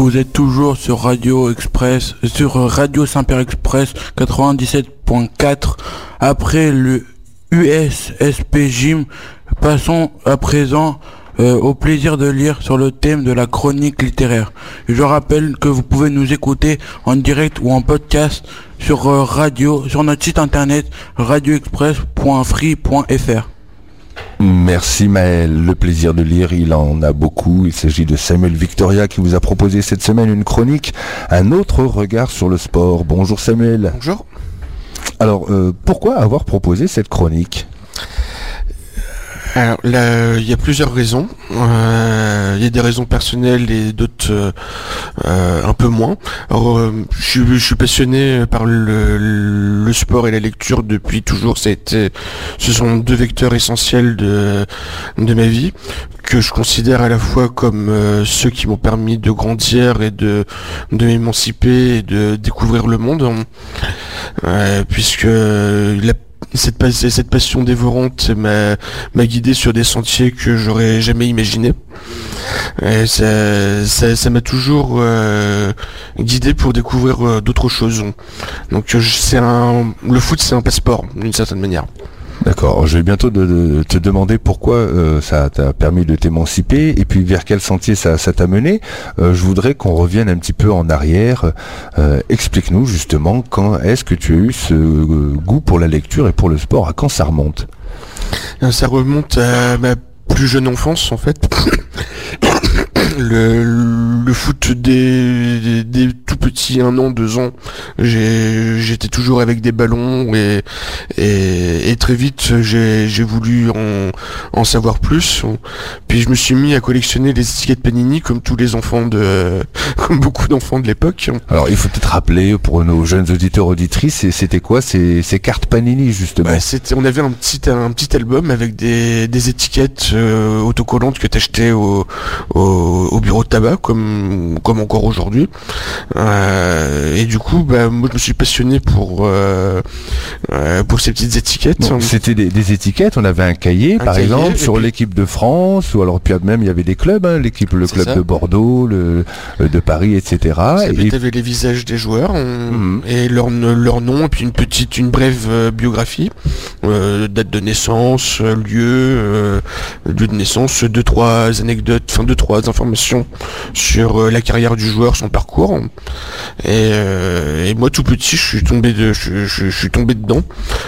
Vous êtes toujours sur Radio Express, sur Radio Saint-Père Express 97.4. Après le USSP Gym, passons à présent au plaisir de lire sur le thème de la chronique littéraire. Je rappelle que vous pouvez nous écouter en direct ou en podcast sur notre site internet radioexpress.free.fr. Merci Maël, le plaisir de lire, il en a beaucoup. Il s'agit de Samuel Victoria qui vous a proposé cette semaine une chronique, un autre regard sur le sport. Bonjour Samuel. Bonjour. Alors, pourquoi avoir proposé cette chronique ? Alors là, il y a plusieurs raisons. Il y a des raisons personnelles et d'autres un peu moins. Alors, je suis passionné par le sport et la lecture depuis toujours. Ce sont deux vecteurs essentiels de ma vie que je considère à la fois comme ceux qui m'ont permis de grandir et de m'émanciper et de découvrir le monde, puisque cette passion dévorante m'a guidé sur des sentiers que j'aurais jamais imaginés. Et ça m'a toujours guidé pour découvrir d'autres choses. Donc le foot, c'est un passeport d'une certaine manière. D'accord, je vais bientôt te demander pourquoi ça t'a permis de t'émanciper et puis vers quel sentier ça t'a mené. Je voudrais qu'on revienne un petit peu en arrière. Explique-nous justement quand est-ce que tu as eu ce goût pour la lecture et pour le sport. À quand ça remonte ? Ça remonte à ma plus jeune enfance en fait. Le foot des tout petits 1 an, 2 ans, j'étais toujours avec des ballons et très vite j'ai voulu en savoir plus. Puis je me suis mis à collectionner les étiquettes Panini comme tous les enfants comme beaucoup d'enfants de l'époque. Alors il faut peut-être rappeler pour nos jeunes auditeurs auditrices, c'était quoi ces cartes Panini justement ? On avait un petit album avec des étiquettes autocollantes que t'achetais au bureau de tabac comme encore aujourd'hui, et du coup moi je me suis passionné pour ces petites étiquettes. Donc, c'était des étiquettes, on avait un cahier par exemple sur l'équipe de France, ou alors puis même il y avait des clubs, le club de Bordeaux, de Paris, etc. Et tu avais les visages des joueurs et leur nom et puis une brève biographie, date de naissance, lieu de naissance, 2-3 anecdotes, 2-3 informations sur la carrière du joueur, son parcours. Et moi tout petit, je suis tombé dedans.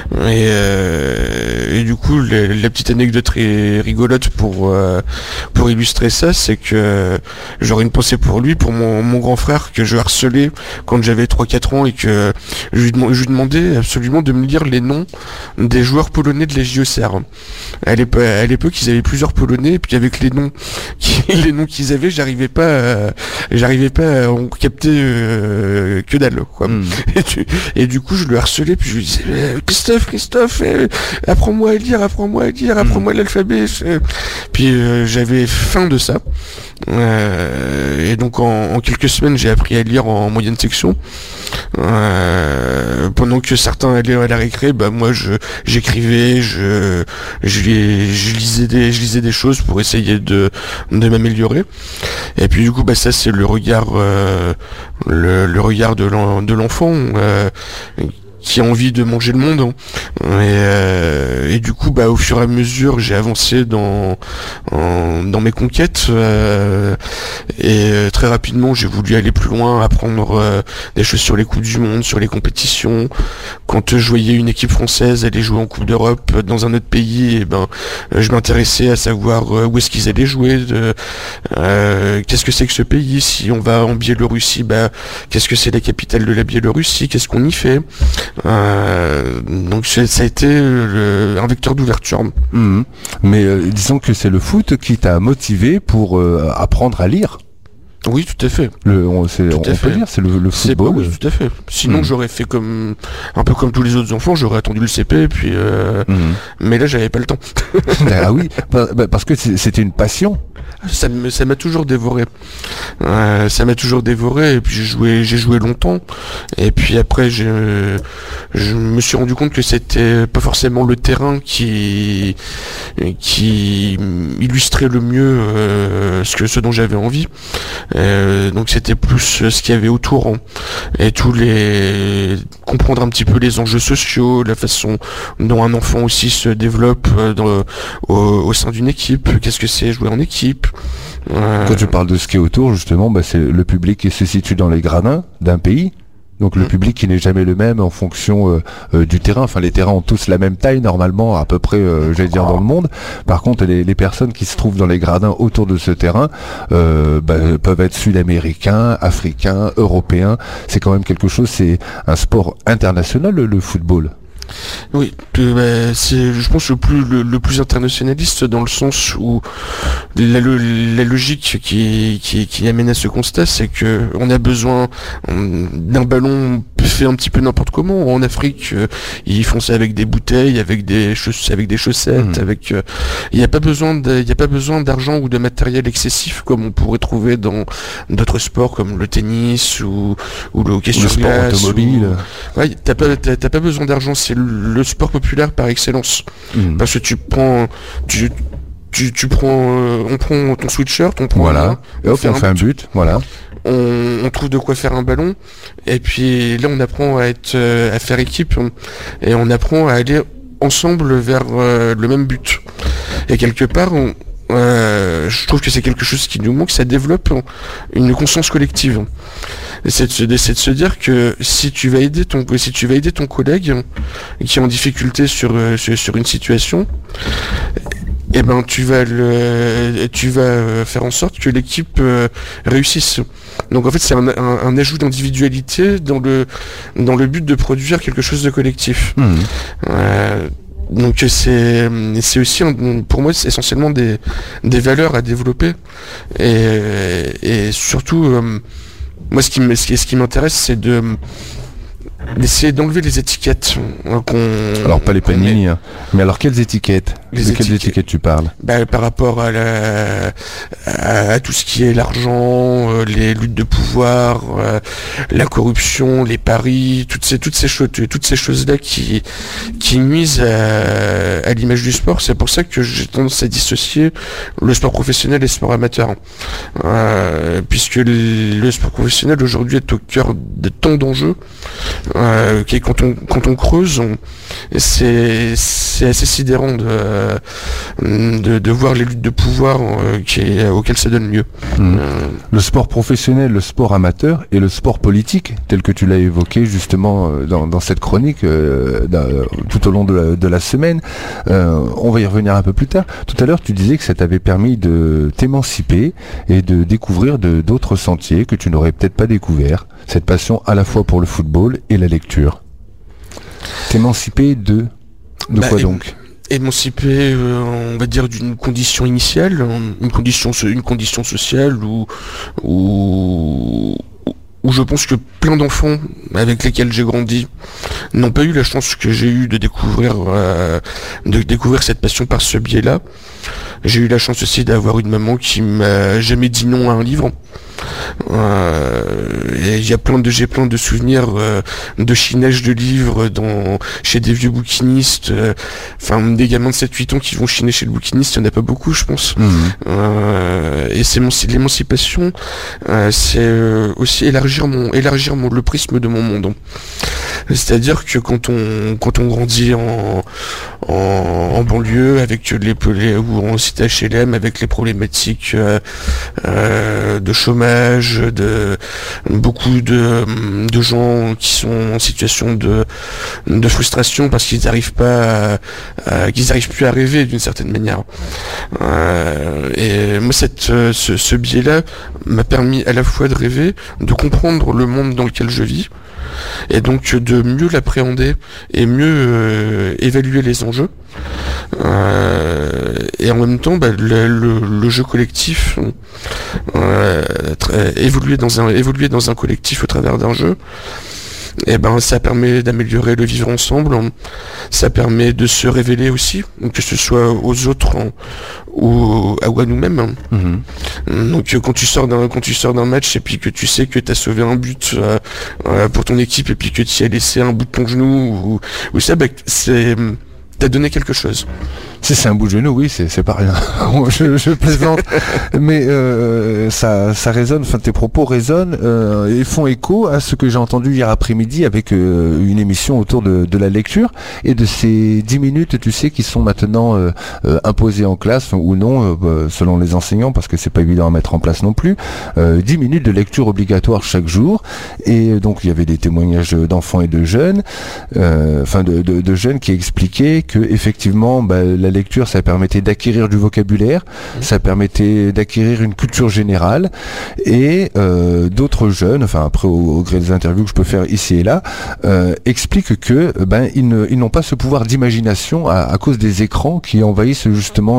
Et du coup, la petite anecdote rigolote pour illustrer ça, c'est que j'aurais une pensée pour lui, pour mon grand frère que je harcelais quand j'avais 3-4 ans et que je lui demandais absolument de me lire les noms des joueurs polonais de la JOCR. À l'époque, ils avaient plusieurs polonais, et puis avec les noms qu'ils avaient, j'arrivais pas à en capter que dalle, quoi. Et du coup, je le harcelais, puis je lui disais Christophe, apprends-moi à lire, apprends-moi l'alphabet. Puis j'avais faim de ça. Et donc en quelques semaines, j'ai appris à lire en moyenne section. Pendant que certains allaient à la récré, moi j'écrivais, je lisais des choses pour essayer de m'améliorer. Et puis du coup ça c'est le regard de l'enfant qui a envie de manger le monde. Et du coup au fur et à mesure j'ai avancé dans mes conquêtes, et très rapidement j'ai voulu aller plus loin, apprendre des choses sur les coupes du monde, sur les compétitions. Quand je voyais une équipe française aller jouer en Coupe d'Europe dans un autre pays, je m'intéressais à savoir où est-ce qu'ils allaient jouer, qu'est-ce que c'est que ce pays. Si on va en Biélorussie, qu'est-ce que c'est la capitale de la Biélorussie, qu'est-ce qu'on y fait. Donc ça a été un vecteur d'ouverture. Mais disons que c'est le foot qui t'a motivé pour apprendre à lire. Oui, tout à fait. On peut dire, c'est le football. Oui, tout à fait. Sinon, j'aurais fait un peu comme tous les autres enfants, j'aurais attendu le CP, puis. Mais là, j'avais pas le temps. Ah oui, parce que c'était une passion. Ça m'a toujours dévoré. Et puis j'ai joué longtemps. Et puis après, je me suis rendu compte que c'était pas forcément le terrain qui illustrait le mieux ce dont j'avais envie. Donc c'était plus ce qu'il y avait autour, hein, et comprendre un petit peu les enjeux sociaux, la façon dont un enfant aussi se développe au sein d'une équipe, qu'est-ce que c'est jouer en équipe. Quand tu parles de ce qui est autour, justement, c'est le public qui se situe dans les gradins d'un pays. Donc le public qui n'est jamais le même en fonction du terrain. Enfin, les terrains ont tous la même taille normalement, à peu près, j'allais dire, dans le monde. Par contre, les personnes qui se trouvent dans les gradins autour de ce terrain peuvent être sud-américains, africains, européens. C'est quand même quelque chose, c'est un sport international, le football. Oui, c'est, je pense, le plus internationaliste, dans le sens où la logique qui amène à ce constat, c'est que on a besoin d'un ballon fait un petit peu n'importe comment. En Afrique, ils font ça avec des bouteilles, avec des chaussettes, il n'y a pas besoin d'argent ou de matériel excessif comme on pourrait trouver dans d'autres sports comme le tennis ou le hockey sur glace, le sport automobile. Ouais, t'as pas besoin d'argent, c'est le sport populaire par excellence. Parce que on prend ton sweatshirt, on prend et hop, on fait un but, voilà. On trouve de quoi faire un ballon, et puis là on apprend à faire équipe, et on apprend à aller ensemble vers le même but. Et quelque part, je trouve que c'est quelque chose qui nous manque, ça développe une conscience collective. C'est de se dire que si tu vas aider ton collègue qui est en difficulté sur une situation, eh ben tu vas faire en sorte que l'équipe réussisse. Donc en fait c'est un ajout d'individualité dans le but de produire quelque chose de collectif. Donc c'est aussi pour moi c'est essentiellement des valeurs à développer, et surtout moi ce qui m'intéresse, c'est d'essayer d'enlever les étiquettes alors pas les panini, mais alors quelles étiquettes? De quelles étiquettes tu parles? Par rapport à tout ce qui est l'argent, les luttes de pouvoir, la corruption, les paris, toutes ces choses là qui nuisent à l'image du sport. C'est pour ça que j'ai tendance à dissocier le sport professionnel et le sport amateur, puisque le sport professionnel aujourd'hui est au cœur de tant d'enjeux, qui quand on creuse, c'est assez sidérant de voir les luttes de pouvoir auxquelles ça donne lieu. Le sport professionnel, le sport amateur et le sport politique, tel que tu l'as évoqué justement dans cette chronique tout au long de la semaine, on va y revenir un peu plus tard. Tout à l'heure, tu disais que ça t'avait permis de t'émanciper et de découvrir d'autres sentiers que tu n'aurais peut-être pas découvert. Cette passion à la fois pour le football et la lecture. T'émanciper de quoi donc? Émanciper, on va dire, d'une condition initiale, une condition sociale où je pense que plein d'enfants avec lesquels j'ai grandi n'ont pas eu la chance que j'ai eue de découvrir cette passion par ce biais-là. J'ai eu la chance aussi d'avoir une maman qui m'a jamais dit non à un livre. Et j'ai plein de souvenirs de chinage de livres chez des vieux bouquinistes, des gamins de 7-8 ans qui vont chiner chez le bouquiniste, il n'y en a pas beaucoup, je pense. Et c'est l'émancipation, c'est aussi élargir le prisme de mon monde. C'est-à-dire que quand on grandit en banlieue avec ou en cité HLM avec les problématiques de chômage, de beaucoup de gens qui sont en situation de frustration parce qu'ils n'arrivent plus à rêver d'une certaine manière. Et moi ce biais-là m'a permis à la fois de rêver, de comprendre le monde dans lequel je vis, et donc de mieux l'appréhender et mieux évaluer les enjeux, et en même temps le jeu collectif, évoluer dans un collectif au travers d'un jeu, et ça permet d'améliorer le vivre ensemble, ça permet de se révéler aussi, que ce soit aux autres ou à nous-mêmes. Donc quand tu sors d'un match et puis que tu sais que tu as sauvé un but pour ton équipe et puis que tu y as laissé un bout de ton genou ou ça, t'a donné quelque chose. Si c'est un bout de genou, oui, c'est pas rien. je plaisante, mais ça résonne. Enfin, tes propos résonnent et font écho à ce que j'ai entendu hier après-midi avec une émission autour de la lecture et de ces 10 minutes, tu sais, qui sont maintenant imposées en classe ou non, selon les enseignants, parce que c'est pas évident à mettre en place non plus. 10 minutes de lecture obligatoire chaque jour, et donc il y avait des témoignages d'enfants et de jeunes, de jeunes qui expliquaient que effectivement, la lecture, ça permettait d'acquérir du vocabulaire, ça permettait d'acquérir une culture générale, et d'autres jeunes, enfin après au gré des interviews que je peux faire ici et là, expliquent que ils n'ont pas ce pouvoir d'imagination à cause des écrans qui envahissent justement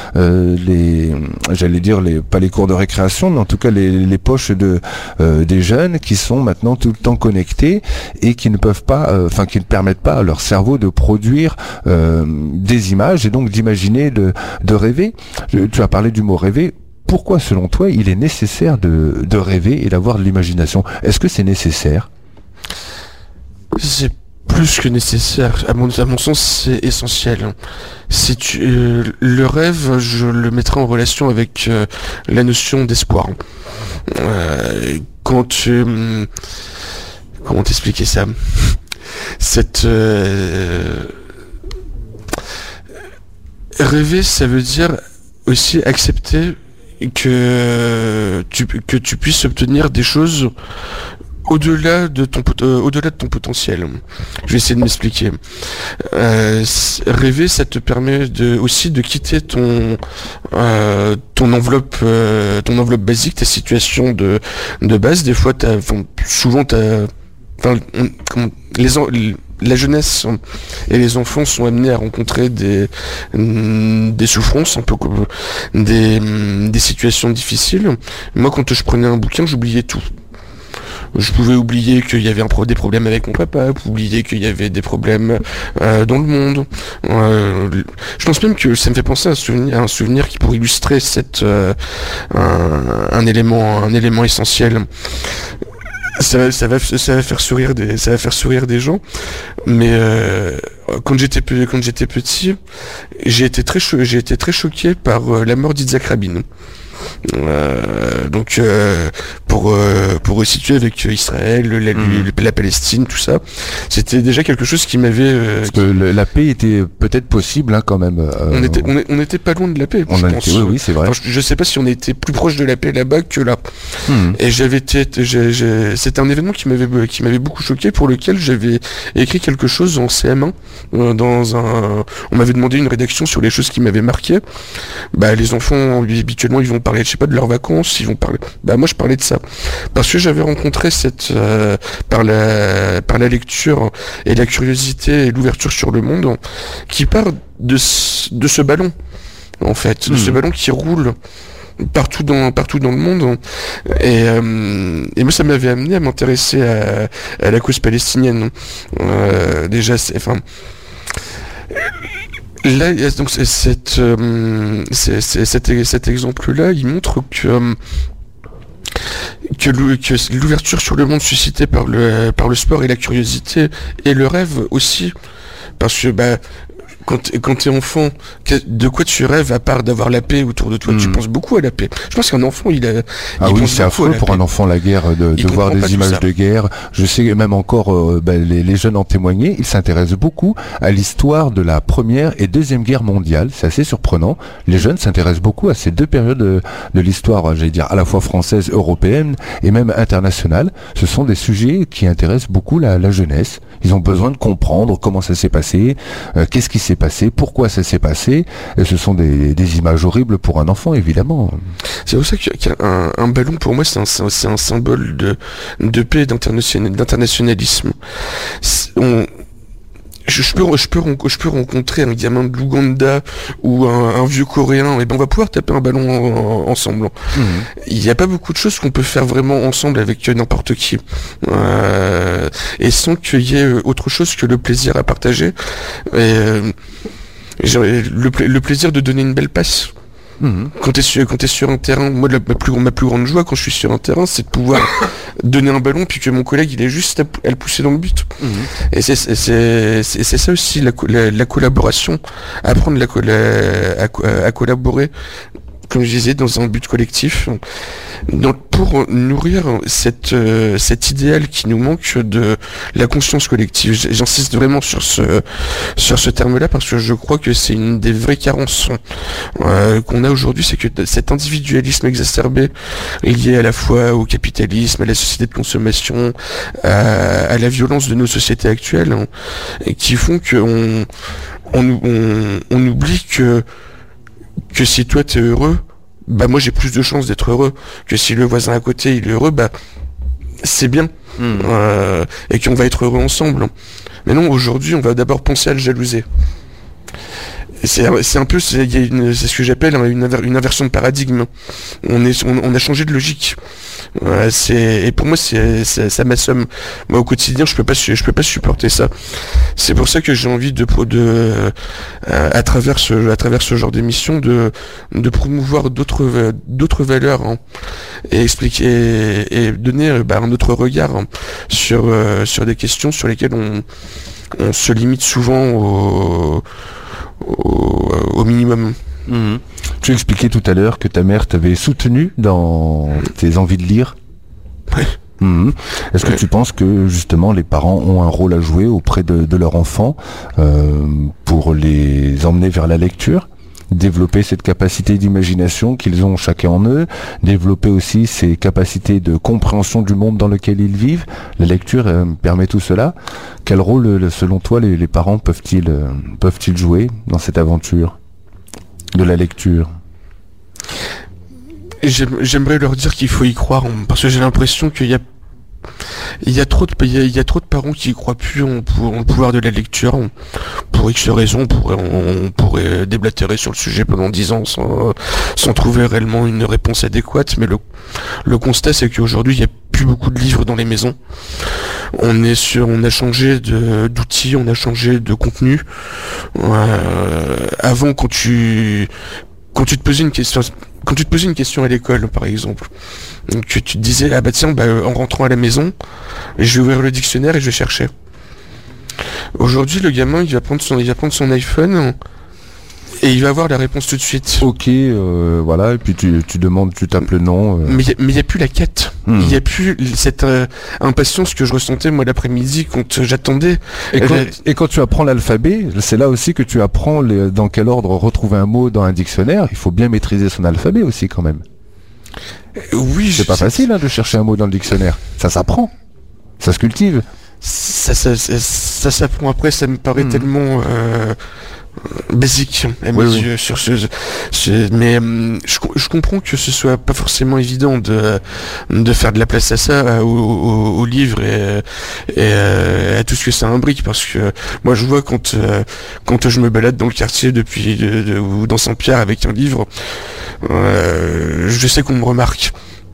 pas les cours de récréation, mais en tout cas les poches des jeunes qui sont maintenant tout le temps connectés et qui ne peuvent pas, qui ne permettent pas à leur cerveau de produire des images et donc d'imaginer, de rêver. Tu as parlé du mot rêver. Pourquoi, selon toi, il est nécessaire de rêver et d'avoir de l'imagination? Est-ce que c'est nécessaire? C'est plus que nécessaire. À mon sens, c'est essentiel. Le rêve, je le mettrai en relation avec la notion d'espoir. Comment t'expliquer ça? Rêver, ça veut dire aussi accepter que tu puisses obtenir des choses au-delà de ton potentiel. Je vais essayer de m'expliquer. Rêver, ça te permet aussi de quitter ton enveloppe basique, ta situation de base. Des fois, la jeunesse et les enfants sont amenés à rencontrer des souffrances, un peu comme des situations difficiles. Moi, quand je prenais un bouquin, j'oubliais tout. Je pouvais oublier qu'il y avait des problèmes avec mon papa, oublier qu'il y avait des problèmes dans le monde. Je pense même que ça me fait penser à un souvenir qui pourrait illustrer un élément essentiel. Ça va faire sourire des gens, mais quand j'étais petit, j'ai été très choqué par la mort d'Yitzhak Rabin. Pour resituer avec Israël, la Palestine, tout ça, c'était déjà quelque chose qui m'avait. Parce que la paix était peut-être possible, quand même. On n'était pas loin de la paix. Je pense. Oui, c'est vrai. Enfin, je sais pas si on était plus proche de la paix là-bas que là. Et c'était un événement qui m'avait beaucoup choqué, pour lequel j'avais écrit quelque chose en CM1 on m'avait demandé une rédaction sur les choses qui m'avaient marqué. Les enfants habituellement ils vont parler, je sais pas, de leurs vacances, ils vont parler. Moi je parlais de ça parce que j'avais rencontré par la lecture et la curiosité et l'ouverture sur le monde, qui part de ce ballon, en fait, de ce ballon qui roule partout dans le monde, et moi ça m'avait amené à m'intéresser à la cause palestinienne. Déjà, là, donc cet exemple-là, il montre que l'ouverture sur le monde suscitée par le sport et la curiosité et le rêve aussi, parce que quand t'es enfant, de quoi tu rêves à part d'avoir la paix autour de toi? Tu penses beaucoup à la paix. Je pense qu'un enfant, c'est affreux pour un enfant, la guerre, de voir des images de guerre. Je sais même encore, les jeunes en témoignaient, ils s'intéressent beaucoup à l'histoire de la Première et Deuxième Guerre mondiale. C'est assez surprenant. Les jeunes s'intéressent beaucoup à ces deux périodes de l'histoire, j'allais dire, à la fois française, européenne et même internationale. Ce sont des sujets qui intéressent beaucoup la jeunesse. Ils ont besoin de comprendre comment ça s'est passé, qu'est-ce qui s'est passé, pourquoi ça s'est passé. Et ce sont des images horribles pour un enfant, évidemment. C'est pour ça qu'un ballon, pour moi, c'est un symbole de paix et d'internationalisme. Je peux rencontrer un gamin de l'Ouganda ou un vieux Coréen, et on va pouvoir taper un ballon ensemble. Il n'y a pas beaucoup de choses qu'on peut faire vraiment ensemble avec n'importe qui, et sans qu'il y ait autre chose que le plaisir à partager, et le plaisir de donner une belle passe. Quand t'es sur un terrain, moi ma plus grande joie quand je suis sur un terrain, c'est de pouvoir donner un ballon puis que mon collègue il est juste à le pousser dans le but. Et c'est ça aussi la collaboration, apprendre à collaborer, comme je disais, dans un but collectif, pour nourrir cet idéal qui nous manque de la conscience collective. J'insiste vraiment sur ce terme-là parce que je crois que c'est une des vraies carences qu'on a aujourd'hui, c'est que cet individualisme exacerbé lié à la fois au capitalisme, à la société de consommation, à la violence de nos sociétés actuelles, et qui font que on oublie que si toi t'es heureux, bah moi j'ai plus de chances d'être heureux, que si le voisin à côté il est heureux, bah c'est bien, et qu'on va être heureux ensemble. Mais non, aujourd'hui on va d'abord penser à le jalouser. C'est un peu, c'est ce que j'appelle une inversion de paradigme. On a changé de logique. Et pour moi ça m'assomme. Moi au quotidien je peux pas supporter ça. C'est pour ça que j'ai envie à travers ce genre d'émission de promouvoir d'autres valeurs, et expliquer et donner un autre regard, sur des questions sur lesquelles on se limite souvent au minimum. Tu expliquais tout à l'heure que ta mère t'avait soutenu dans tes envies de lire. Ouais. Est-ce que tu penses que justement les parents ont un rôle à jouer auprès de leur enfant pour les emmener vers la lecture, développer cette capacité d'imagination qu'ils ont chacun en eux, développer aussi ces capacités de compréhension du monde dans lequel ils vivent? La lecture permet tout cela. Quel rôle, selon toi, les parents peuvent-ils jouer dans cette aventure de la lecture? J'aimerais leur dire qu'il faut y croire, parce que j'ai l'impression qu'il y a trop de parents qui y croient plus en le pouvoir de la lecture. Pour X raisons, on pourrait déblatérer sur le sujet pendant 10 ans sans trouver réellement une réponse adéquate, mais le constat c'est qu'aujourd'hui il y a plus beaucoup de livres dans les maisons. On a changé d'outils, on a changé de contenu. Avant, quand tu te posais une question à l'école, par exemple, que tu te disais, ah bah tiens, en rentrant à la maison, je vais ouvrir le dictionnaire et je vais chercher. Aujourd'hui, le gamin, il va prendre son iPhone et il va avoir la réponse tout de suite. Ok, voilà, et puis tu tapes le nom. Mais il n'y a plus la quête. Il n'y a plus cette impatience que je ressentais moi l'après-midi quand j'attendais. Et quand tu apprends l'alphabet, c'est là aussi que tu apprends dans quel ordre retrouver un mot dans un dictionnaire. Il faut bien maîtriser son alphabet aussi quand même. Oui, c'est pas facile de chercher un mot dans le dictionnaire. Ça s'apprend, ça se cultive. Ça s'apprend après. Ça me paraît tellement basique à mes yeux sur mais je comprends que ce soit pas forcément évident de faire de la place à ça, au livre et à tout ce que ça imbrique, parce que moi je vois quand je me balade dans le quartier ou dans Saint-Pierre avec un livre, je sais qu'on me remarque.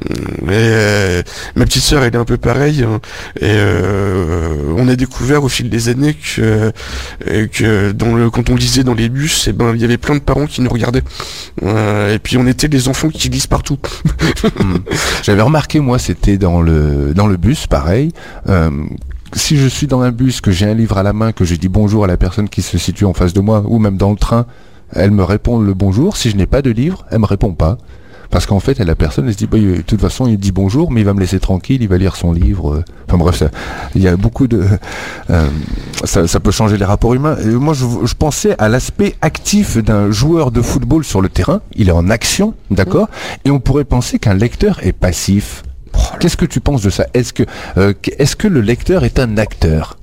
Ma petite sœur elle est un peu pareille, et on a découvert au fil des années que quand on lisait dans les bus, il y avait plein de parents qui nous regardaient, et puis on était les enfants qui lisent partout. J'avais remarqué, moi, c'était dans le bus, pareil. Si je suis dans un bus, que j'ai un livre à la main, que je dis bonjour à la personne qui se situe en face de moi, ou même dans le train, elle me répond le bonjour. Si je n'ai pas de livre, elle me répond pas. Parce qu'en fait, la personne, elle se dit, de toute façon, il dit bonjour, mais il va me laisser tranquille, il va lire son livre. Enfin bref, il y a beaucoup de... ça peut changer les rapports humains. Et moi, je pensais à l'aspect actif d'un joueur de football sur le terrain. Il est en action, d'accord? Et on pourrait penser qu'un lecteur est passif. Qu'est-ce que tu penses de ça? Est-ce que le lecteur est un acteur?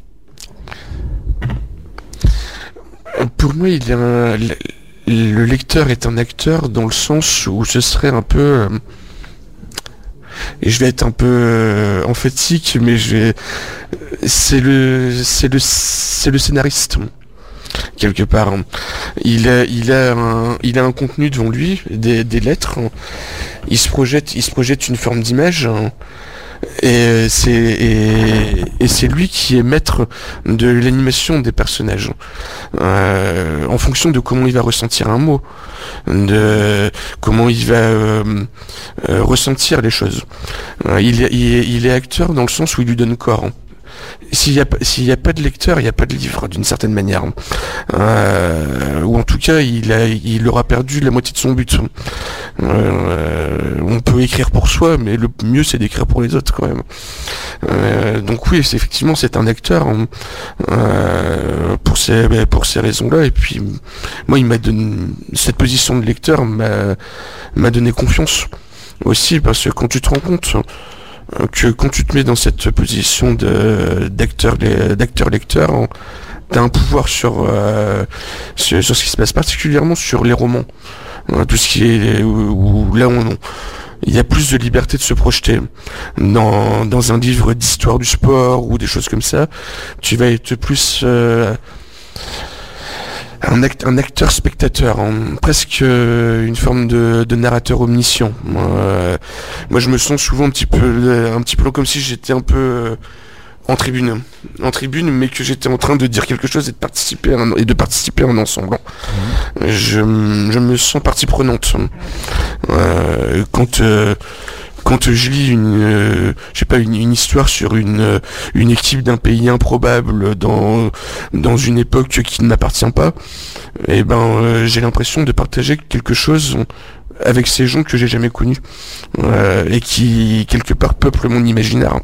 Pour moi, le lecteur est un acteur dans le sens où ce serait un peu... et je vais être un peu emphatique, mais c'est le scénariste, quelque part. Il a un contenu devant lui, des lettres. Il se projette une forme d'image, Et c'est lui qui est maître de l'animation des personnages, en fonction de comment il va ressentir un mot, de comment il va ressentir les choses. Il est acteur dans le sens où il lui donne corps. S'il y a pas de lecteur, il n'y a pas de livre, d'une certaine manière. Ou en tout cas, il aura perdu la moitié de son but. On peut écrire pour soi, mais le mieux c'est d'écrire pour les autres quand même. Donc oui, effectivement, c'est un acteur pour ces raisons-là. Et puis moi, cette position de lecteur m'a donné confiance aussi, parce que quand tu te rends compte que quand tu te mets dans cette position d'acteur-lecteur, t'as un pouvoir sur ce qui se passe, particulièrement sur les romans. Tout ce qui est il y a plus de liberté de se projeter. Dans un livre d'histoire du sport ou des choses comme ça, tu vas être plus un acteur spectateur, presque une forme de narrateur omniscient. Moi, je me sens souvent un petit peu comme si j'étais un peu en tribune, mais que j'étais en train de dire quelque chose et de participer à un ensemble. Je me sens partie prenante. Quand je lis une histoire sur une équipe d'un pays improbable dans une époque qui ne m'appartient pas, j'ai l'impression de partager quelque chose avec ces gens que j'ai jamais connus, et qui quelque part peuplent mon imaginaire.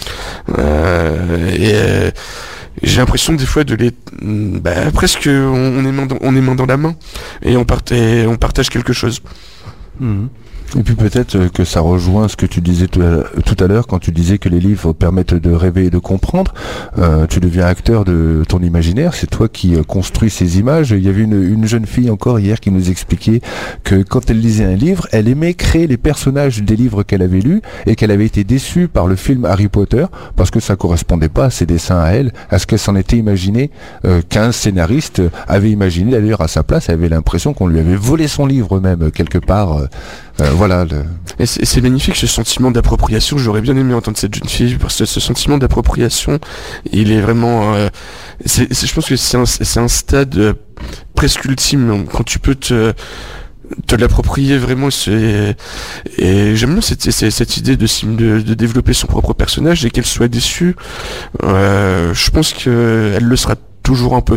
J'ai l'impression des fois de les presque on est main dans la main et on partage quelque chose. Et puis peut-être que ça rejoint ce que tu disais tout à l'heure quand tu disais que les livres permettent de rêver et de comprendre. Tu deviens acteur de ton imaginaire, c'est toi qui construis ces images. Il y avait une jeune fille encore hier qui nous expliquait que quand elle lisait un livre, elle aimait créer les personnages des livres qu'elle avait lus et qu'elle avait été déçue par le film Harry Potter parce que ça correspondait pas à ses dessins à elle, à ce qu'elle s'en était imaginé, qu'un scénariste avait imaginé. D'ailleurs à sa place, elle avait l'impression qu'on lui avait volé son livre même quelque part. Voilà. Et c'est magnifique ce sentiment d'appropriation. J'aurais bien aimé entendre cette jeune fille, parce que ce sentiment d'appropriation, il est vraiment. Je pense que c'est un stade presque ultime quand tu peux te l'approprier vraiment. Et j'aime bien cette idée de développer son propre personnage et qu'elle soit déçue. Je pense qu'elle le sera toujours un peu,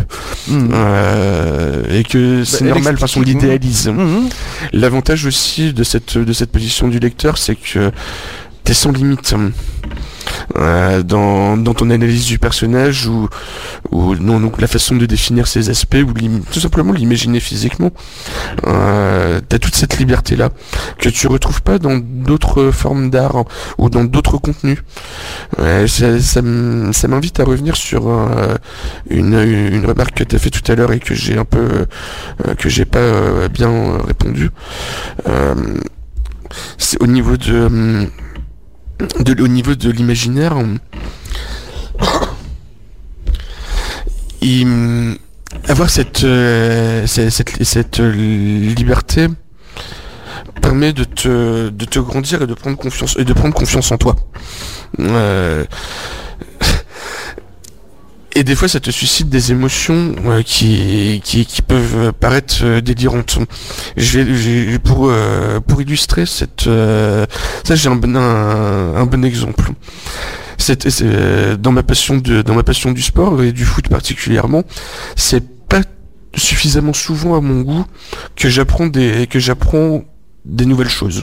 et que c'est normal parce qu'on l'idéalise. L'avantage aussi de cette position du lecteur, c'est que t'es sans limite dans ton analyse du personnage ou donc la façon de définir ses aspects ou tout simplement l'imaginer physiquement. T'as toute cette liberté là que tu retrouves pas dans d'autres formes d'art ou dans d'autres contenus. Ça m'invite à revenir sur une remarque que t'as fait tout à l'heure et que j'ai pas bien répondu. C'est au niveau de l'imaginaire, avoir cette liberté permet de te grandir et de prendre confiance en toi. Et des fois, ça te suscite des émotions qui peuvent paraître délirantes. Pour illustrer ça, j'ai un bon exemple. Dans ma passion du sport et du foot particulièrement, c'est pas suffisamment souvent à mon goût que j'apprends des nouvelles choses,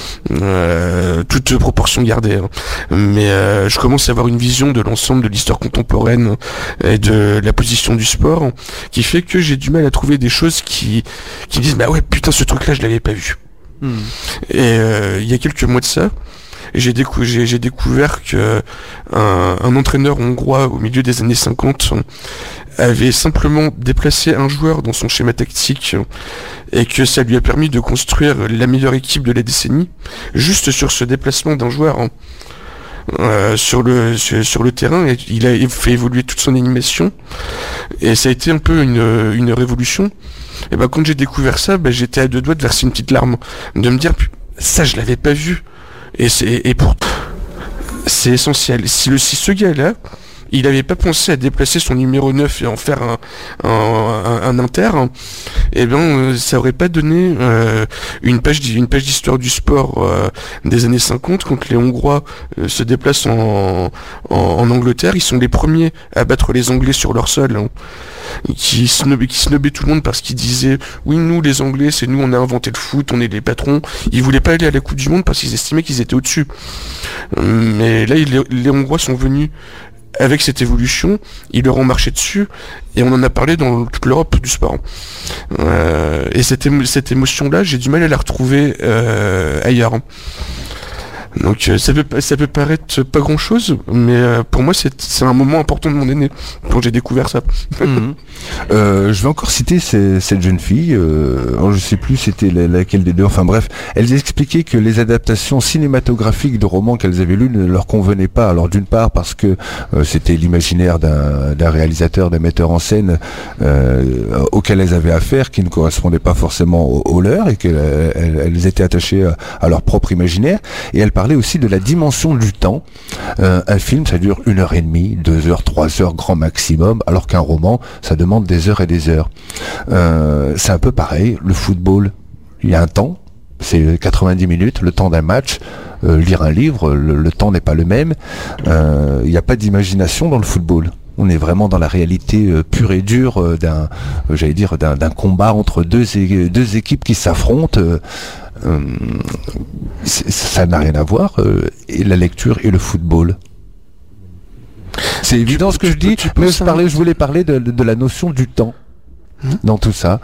toute proportion gardée, mais je commence à avoir une vision de l'ensemble de l'histoire contemporaine et de la position du sport qui fait que j'ai du mal à trouver des choses qui me disent bah ouais putain ce truc là je l'avais pas vu. Et il y a quelques mois de ça, j'ai découvert que un entraîneur hongrois au milieu des années 50 avait simplement déplacé un joueur dans son schéma tactique et que ça lui a permis de construire la meilleure équipe de la décennie juste sur ce déplacement d'un joueur sur le terrain. Et il a fait évoluer toute son animation et ça a été un peu une révolution. Et quand j'ai découvert ça, j'étais à deux doigts de verser une petite larme, de me dire ça je l'avais pas vu. Et c'est essentiel. Si ce gars-là, il n'avait pas pensé à déplacer son numéro 9 et en faire un inter, eh bien, ça aurait pas donné une page d'histoire du sport des années 50 quand les Hongrois se déplacent en Angleterre. Ils sont les premiers à battre les Anglais sur leur sol, hein, qui snobaient tout le monde parce qu'ils disaient oui, nous les Anglais, c'est nous, on a inventé le foot, on est les patrons. Ils voulaient pas aller à la Coupe du Monde parce qu'ils estimaient qu'ils étaient au-dessus. Mais là, les Hongrois sont venus avec cette évolution, ils leur ont marché dessus, et on en a parlé dans toute l'Europe du sport. Et cette émotion-là, j'ai du mal à la retrouver ailleurs. Donc ça peut paraître pas grand-chose, mais pour moi c'est un moment important de mon année quand j'ai découvert ça. Je vais encore citer cette jeune fille, alors je sais plus c'était laquelle des deux, enfin bref, elles expliquaient que les adaptations cinématographiques de romans qu'elles avaient lus ne leur convenaient pas. Alors d'une part parce que c'était l'imaginaire d'un réalisateur, d'un metteur en scène auquel elles avaient affaire, qui ne correspondait pas forcément au leur, et qu'elles étaient attachées à leur propre imaginaire, et elles parlait aussi de la dimension du temps. Un film, ça dure 1h30, 2h, 3h grand maximum, alors qu'un roman, ça demande des heures et des heures. C'est un peu pareil, le football, il y a un temps, c'est 90 minutes, le temps d'un match. Lire un livre, le temps n'est pas le même. Il n'y a pas d'imagination dans le football. On est vraiment dans la réalité pure et dure d'un combat entre deux équipes qui s'affrontent. Ça n'a rien à voir, et la lecture et le football. C'est évident ce que je dis, mais je voulais parler de la notion du temps dans tout ça.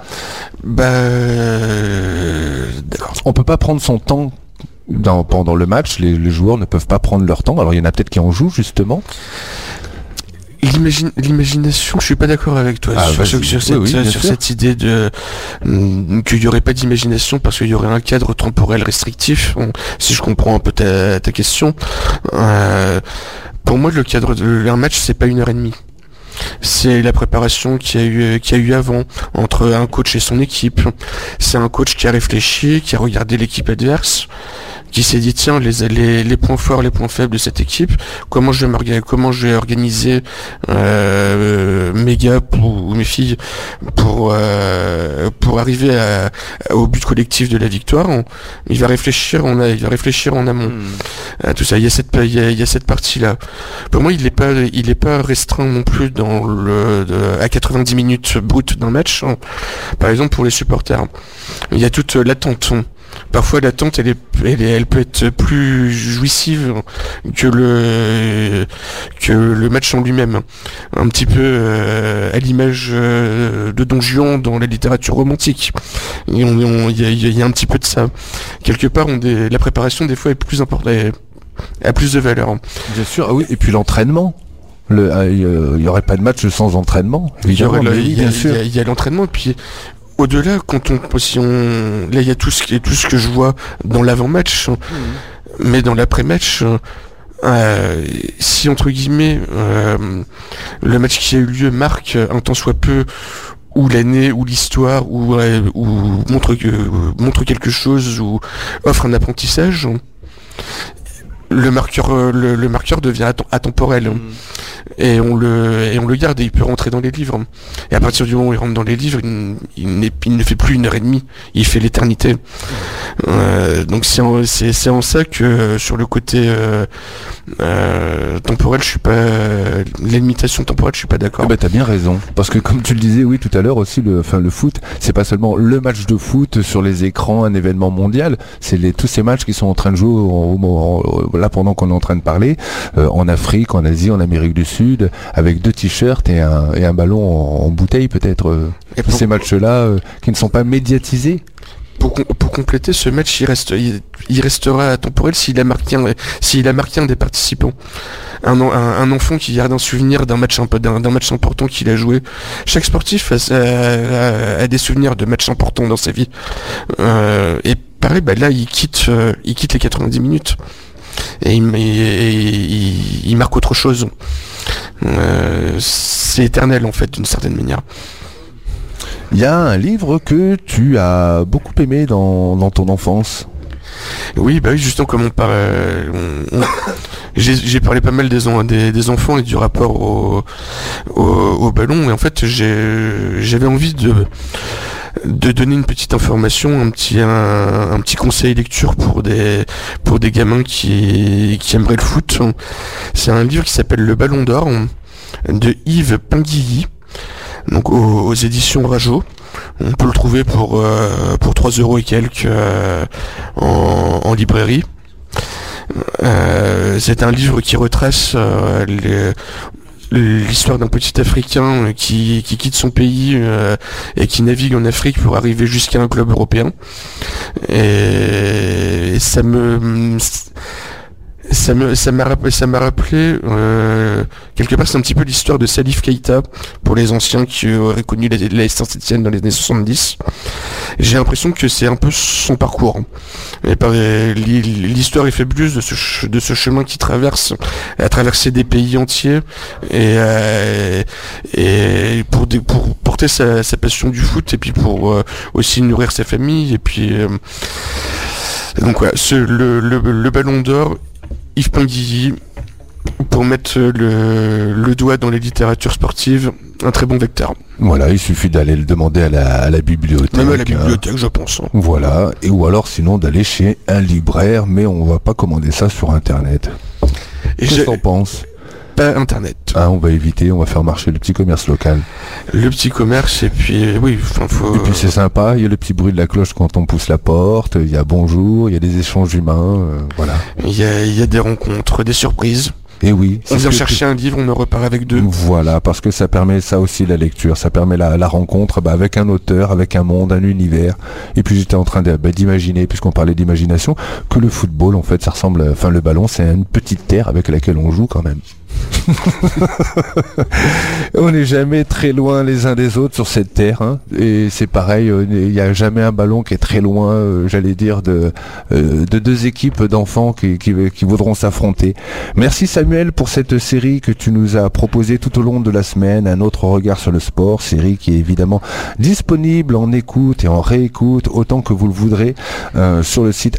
D'accord. On peut pas prendre son temps pendant le match, les joueurs ne peuvent pas prendre leur temps, alors il y en a peut-être qui en jouent justement. L'imagination, je suis pas d'accord avec toi sur cette idée de qu'il y aurait pas d'imagination parce qu'il y aurait un cadre temporel restrictif. Bon, si je comprends un peu ta question, pour moi le cadre d'un match c'est pas 1h30. C'est la préparation qu'il y a eu avant entre un coach et son équipe. C'est un coach qui a réfléchi, qui a regardé l'équipe adverse, qui s'est dit tiens les points forts, les points faibles de cette équipe, comment je vais organiser mes gars ou mes filles pour arriver au but collectif de la victoire. Il va réfléchir en amont. À tout ça, il y a cette partie là. Pour moi, il est pas restreint non plus à 90 minutes brutes d'un match. Par exemple pour les supporters, il y a toute l'attente. Parfois l'attente elle peut être plus jouissive que le match en lui-même. Un petit peu à l'image de Don Juan dans la littérature romantique. Il y a un petit peu de ça. Quelque part la préparation des fois est plus importante, a plus de valeur. Bien sûr, oui, et puis l'entraînement. Il y aurait pas de match sans entraînement. Il y a l'entraînement, et puis au-delà, là il y a tout ce que je vois dans l'avant-match, mais dans l'après-match, si entre guillemets le match qui a eu lieu marque un tant soit peu ou l'année ou l'histoire ou montre quelque chose ou offre un apprentissage, le marqueur devient atemporel. Et on le garde et il peut rentrer dans les livres. Et à partir du moment où il rentre dans les livres, il ne fait plus 1h30, il fait l'éternité. Donc c'est en ça que sur le côté temporel, je suis pas la limitation temporelle, je suis pas d'accord. T'as bien raison, parce que comme tu le disais, oui, tout à l'heure aussi, le foot, c'est pas seulement le match de foot sur les écrans, un événement mondial, c'est tous ces matchs qui sont en train de jouer là pendant qu'on est en train de parler, en Afrique, en Asie, en Amérique du Sud, avec 2 t-shirts et un ballon en bouteille peut-être. Ces matchs-là qui ne sont pas médiatisés. Pour compléter, ce match, il restera atemporel s'il a marqué un des participants. Un enfant qui garde un souvenir d'un match important qu'il a joué. Chaque sportif a des souvenirs de matchs importants dans sa vie. Et pareil, là, il quitte les 90 minutes. Et il marque autre chose. C'est éternel en fait, d'une certaine manière. Il y a un livre que tu as beaucoup aimé dans ton enfance. Oui, justement, comme j'ai parlé pas mal des enfants et du rapport au ballon, et en fait j'avais envie de donner une petite information, un petit conseil lecture pour des gamins qui aimeraient le foot. C'est un livre qui s'appelle Le Ballon d'Or de Yves Pinguilly, donc aux éditions Rajo. On peut le trouver pour 3 € et quelques en librairie. C'est un livre qui retrace l'histoire d'un petit Africain qui quitte son pays et qui navigue en Afrique pour arriver jusqu'à un club européen. Et ça m'a rappelé quelque part, c'est un petit peu l'histoire de Salif Keïta pour les anciens qui auraient connu la Saint-Étienne dans les années 70. J'ai l'impression que c'est un peu son parcours. L'histoire est fabuleuse de ce chemin qui a traversé des pays entiers et pour porter sa passion du foot, et puis pour aussi nourrir sa famille, et puis donc voilà, le Ballon d'Or, Yves Pinguilly, pour mettre le doigt dans les littératures sportives, un très bon vecteur. Voilà, il suffit d'aller le demander à la bibliothèque. Même à la bibliothèque, je pense. Voilà, ou alors sinon d'aller chez un libraire, mais on va pas commander ça sur Internet. Qu'est-ce que t'en penses ? Pas Internet. On va éviter, on va faire marcher le petit commerce local. Le petit commerce, et puis oui, Et puis c'est sympa, il y a le petit bruit de la cloche quand on pousse la porte, il y a bonjour, il y a des échanges humains, voilà. Il y a des rencontres, des surprises. Et oui. On vient chercher un livre, on en repart avec 2. Voilà, parce que ça permet ça aussi, la lecture, ça permet la rencontre avec un auteur, avec un monde, un univers. Et puis j'étais en train d'imaginer, puisqu'on parlait d'imagination, que le football, en fait, ça ressemble, le ballon, c'est une petite terre avec laquelle on joue quand même. On n'est jamais très loin les uns des autres sur cette terre, hein. Et c'est pareil, il n'y a jamais un ballon qui est très loin, j'allais dire, de 2 équipes d'enfants qui voudront s'affronter. Merci Samuel pour cette série que tu nous as proposée tout au long de la semaine, un autre regard sur le sport, série qui est évidemment disponible en écoute et en réécoute autant que vous le voudrez sur le site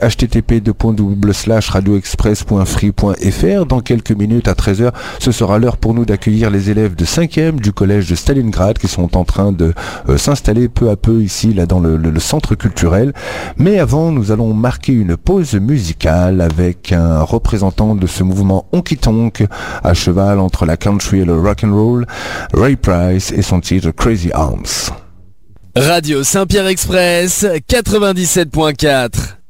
http://radioexpress.free.fr. Dans quelques minutes à 13h, ce sera l'heure pour nous d'accueillir les élèves de 5e du collège de Stalingrad qui sont en train de s'installer peu à peu ici, là dans le centre culturel. Mais avant, nous allons marquer une pause musicale avec un représentant de ce mouvement honky tonk à cheval entre la country et le rock'n'roll, Ray Price et son titre Crazy Arms. Radio Saint-Pierre Express 97.4.